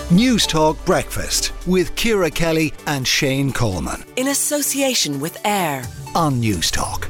News Talk Breakfast with Ciara Kelly and Shane Coleman. In association with AIR On News Talk.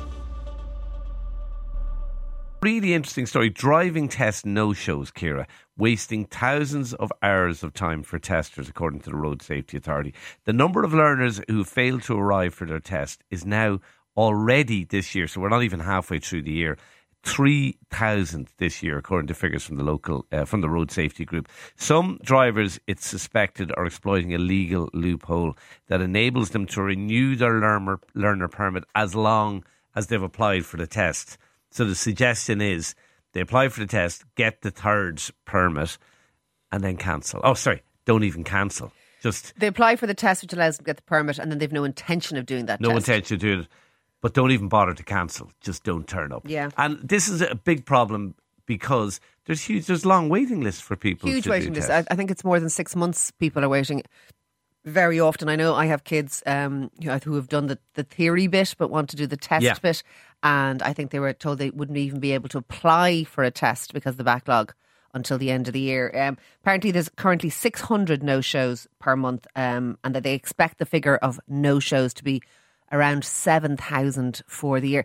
Really interesting story. Driving test no-shows, Ciara, wasting thousands of hours of time for testers, according to the Road Safety Authority. The number of learners who failed to arrive for their test is now already this year, so we're not even halfway through the year, 3,000 this year, according to figures from the Road Safety Group. Some drivers, it's suspected, are exploiting a legal loophole that enables them to renew their learner permit as long as they've applied for the test. So the suggestion is they apply for the test, get the third permit, and then cancel. Oh, sorry, don't even cancel. Just they apply for the test, which allows them to get the permit, and then they've no intention of doing that no test. intention of doing it. But don't even bother to cancel. Just don't turn up. Yeah. And this is a big problem because there's long waiting lists for people. Huge to waiting do list. tests. I think it's more than 6 months people are waiting. Very often, I know I have kids who have done the theory bit but want to do the test bit, and I think they were told they wouldn't even be able to apply for a test because of the backlog until the end of the year. Apparently there's currently 600 no-shows per month, and that they expect the figure of no-shows to be around 7,000 for the year.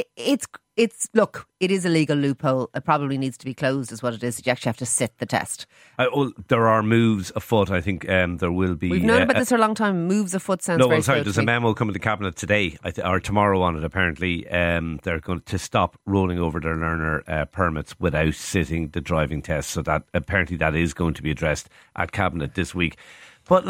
Look, it is a legal loophole. It probably needs to be closed, is what it is. You actually have to sit the test. There are moves afoot. I think there will be. We've known about this for a long time. Moves afoot sounds very sorry. There's a memo coming to Cabinet today or tomorrow on it. Apparently, they're going to stop rolling over their learner permits without sitting the driving test. So that apparently that is going to be addressed at Cabinet this week. But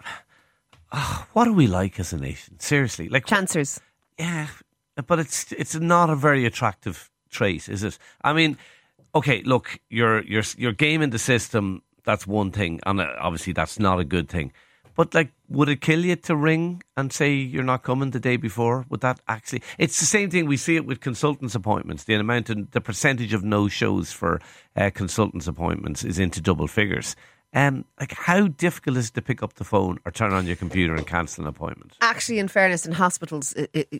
what are we like as a nation? Seriously, chancers. Yeah, but it's not a very attractive trait, is it? I mean, okay, look, you're gaming the system. That's one thing, and obviously that's not a good thing. But would it kill you to ring and say you're not coming the day before? Would that actually? It's the same thing we see it with consultants' appointments. The percentage of no shows for consultants' appointments is into double figures. How difficult is it to pick up the phone or turn on your computer and cancel an appointment? Actually, in fairness, in hospitals,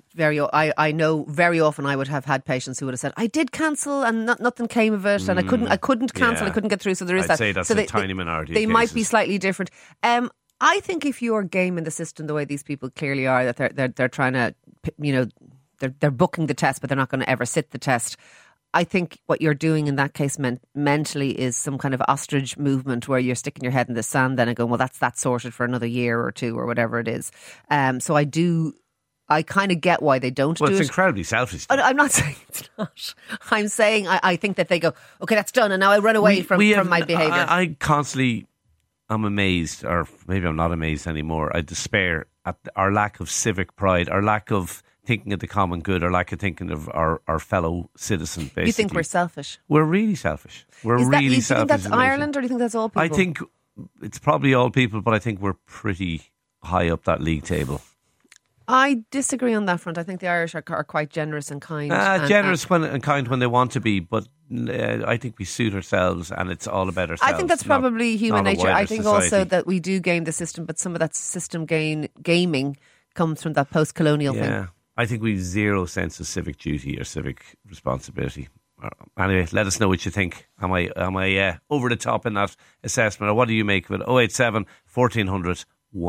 I know very often I would have had patients who would have said, I did cancel and nothing came of it, and I couldn't cancel, I couldn't get through. So there is I'd say that's a tiny minority. They of might cases. be slightly different. I think if you're gaming the system the way these people clearly are, that they're trying to, they're booking the test, but they're not going to ever sit the test. I think what you're doing in that case mentally is some kind of ostrich movement where you're sticking your head in the sand then and going, well, that's sorted for another year or two or whatever it is. So I kind of get why they don't do it. Well, it's incredibly selfish. I'm not saying it's not. I'm saying I think that they go, okay, that's done, and now I run away from my behaviour. I constantly am amazed, or maybe I'm not amazed anymore. I despair at our lack of civic pride, our lack of thinking of the common good, or lack of thinking of our fellow citizen, basically. You think we're selfish? We're really selfish. Do you think that's Ireland, or do you think that's all people? I think it's probably all people, but I think we're pretty high up that league table. I disagree on that front. I think the Irish are quite generous and kind. Generous and kind when they want to be, but I think we suit ourselves and it's all about ourselves. I think that's probably human nature. I think society. Also that we do game the system, but some of that system gaming comes from that post-colonial thing. I think we have zero sense of civic duty or civic responsibility. Anyway, let us know what you think. Am I over the top in that assessment, or what do you make of it? 087 1400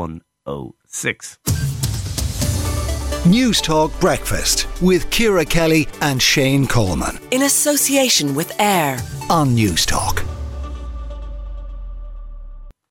106. News Talk Breakfast with Ciara Kelly and Shane Coleman. in association with AIR On News Talk.